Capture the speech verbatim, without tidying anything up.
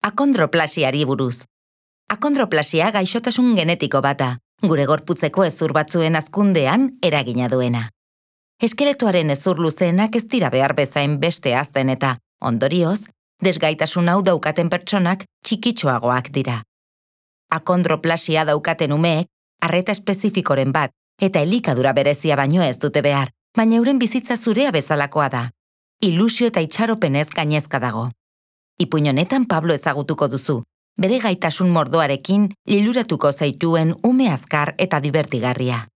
Akondroplasiari buruz. Akondroplasia gaixotasun genetiko bata, gure gorputzeko hezur batzuen hazkundean eragina duena. Eskeletoaren hezur luzeenak ez dira behar bezain beste hazten eta, ondorioz, desgaitasun hau daukaten pertsonak txikitxoagoak dira. Akondroplasia daukaten umeek, arreta espezifikoren bat, eta elikadura berezia baino ez dute behar, baina euren bizitza zurea bezalakoa da. Ilusio eta itxaropenez gainezka dago. Ipuin honetan Pablo ezagutuko duzu, bere gaitasun mordoarekin liluratuko zaituen ume azkar eta divertigarria.